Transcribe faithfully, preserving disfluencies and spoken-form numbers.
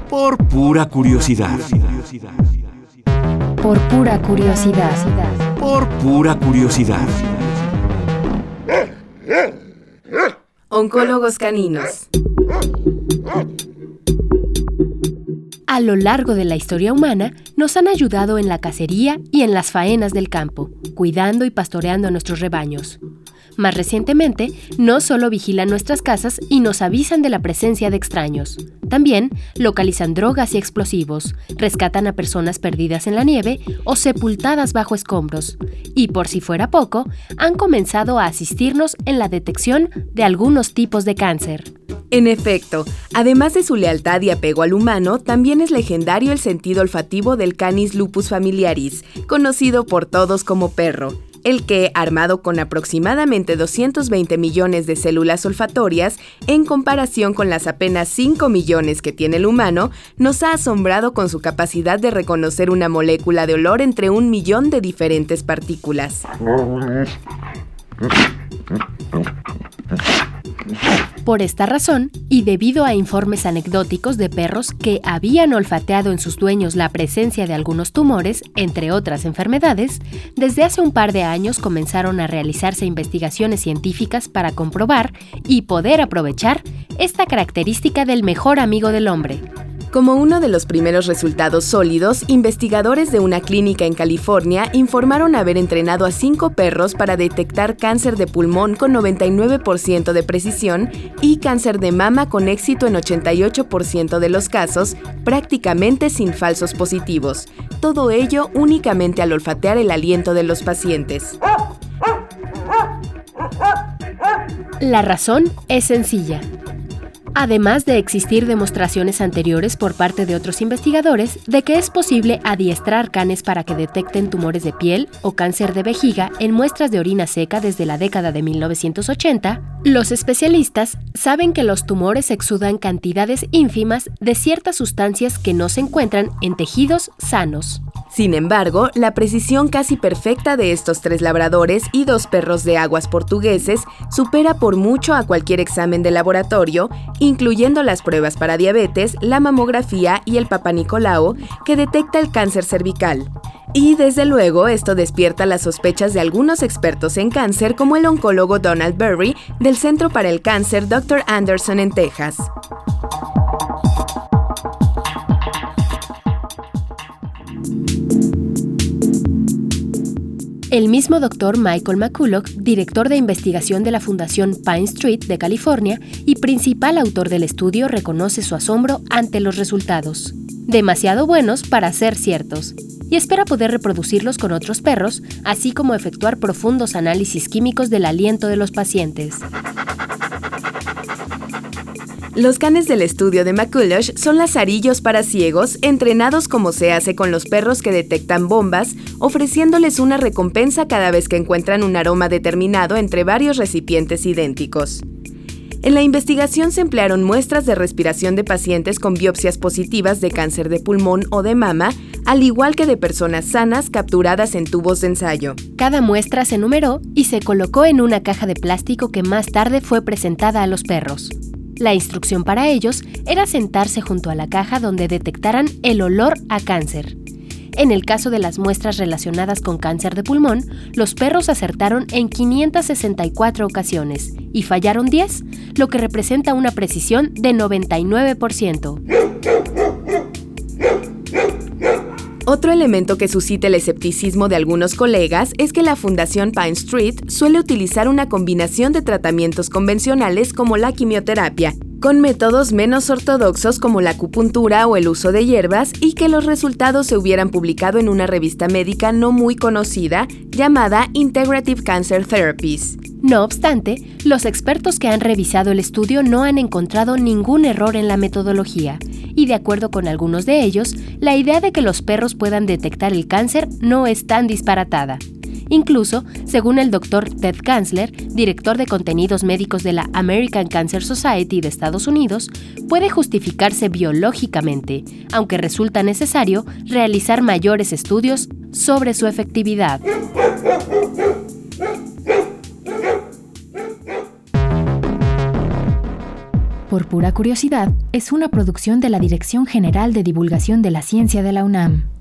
Por pura curiosidad. Por pura curiosidad. Por pura curiosidad. Oncólogos caninos. A lo largo de la historia humana, nos han ayudado en la cacería y en las faenas del campo, cuidando y pastoreando a nuestros rebaños. Más recientemente, no solo vigilan nuestras casas y nos avisan de la presencia de extraños. También localizan drogas y explosivos, rescatan a personas perdidas en la nieve o sepultadas bajo escombros. Y por si fuera poco, han comenzado a asistirnos en la detección de algunos tipos de cáncer. En efecto, además de su lealtad y apego al humano, también es legendario el sentido olfativo del Canis lupus familiaris, conocido por todos como perro, el que, armado con aproximadamente doscientos veinte millones de células olfatorias, en comparación con las apenas cinco millones que tiene el humano, nos ha asombrado con su capacidad de reconocer una molécula de olor entre un millón de diferentes partículas. Por esta razón, y debido a informes anecdóticos de perros que habían olfateado en sus dueños la presencia de algunos tumores, entre otras enfermedades, desde hace un par de años comenzaron a realizarse investigaciones científicas para comprobar y poder aprovechar esta característica del mejor amigo del hombre. Como uno de los primeros resultados sólidos, investigadores de una clínica en California informaron haber entrenado a cinco perros para detectar cáncer de pulmón con noventa y nueve por ciento de precisión y cáncer de mama con éxito en ochenta y ocho por ciento de los casos, prácticamente sin falsos positivos. Todo ello únicamente al olfatear el aliento de los pacientes. La razón es sencilla. Además de existir demostraciones anteriores por parte de otros investigadores de que es posible adiestrar canes para que detecten tumores de piel o cáncer de vejiga en muestras de orina seca desde la década de mil novecientos ochenta, los especialistas saben que los tumores exudan cantidades ínfimas de ciertas sustancias que no se encuentran en tejidos sanos. Sin embargo, la precisión casi perfecta de estos tres labradores y dos perros de aguas portugueses supera por mucho a cualquier examen de laboratorio, incluyendo las pruebas para diabetes, la mamografía y el Papa Nicolau, que detecta el cáncer cervical. Y desde luego esto despierta las sospechas de algunos expertos en cáncer como el oncólogo Donald Berry del Centro para el Cáncer doctor Anderson en Texas. El mismo doctor Michael McCulloch, director de investigación de la Fundación Pine Street de California y principal autor del estudio, reconoce su asombro ante los resultados. Demasiado buenos para ser ciertos, y espera poder reproducirlos con otros perros, así como efectuar profundos análisis químicos del aliento de los pacientes. Los canes del estudio de McCulloch son lazarillos para ciegos, entrenados como se hace con los perros que detectan bombas, ofreciéndoles una recompensa cada vez que encuentran un aroma determinado entre varios recipientes idénticos. En la investigación se emplearon muestras de respiración de pacientes con biopsias positivas de cáncer de pulmón o de mama, al igual que de personas sanas capturadas en tubos de ensayo. Cada muestra se numeró y se colocó en una caja de plástico que más tarde fue presentada a los perros. La instrucción para ellos era sentarse junto a la caja donde detectaran el olor a cáncer. En el caso de las muestras relacionadas con cáncer de pulmón, los perros acertaron en quinientas sesenta y cuatro ocasiones y fallaron diez, lo que representa una precisión de noventa y nueve por ciento. Otro elemento que suscita el escepticismo de algunos colegas es que la Fundación Pine Street suele utilizar una combinación de tratamientos convencionales como la quimioterapia, con métodos menos ortodoxos como la acupuntura o el uso de hierbas, y que los resultados se hubieran publicado en una revista médica no muy conocida llamada Integrative Cancer Therapies. No obstante, los expertos que han revisado el estudio no han encontrado ningún error en la metodología, y de acuerdo con algunos de ellos, la idea de que los perros puedan detectar el cáncer no es tan disparatada. Incluso, según el doctor Ted Kanzler, director de contenidos médicos de la American Cancer Society de Estados Unidos, puede justificarse biológicamente, aunque resulta necesario realizar mayores estudios sobre su efectividad. Por Pura Curiosidad es una producción de la Dirección General de Divulgación de la Ciencia de la UNAM.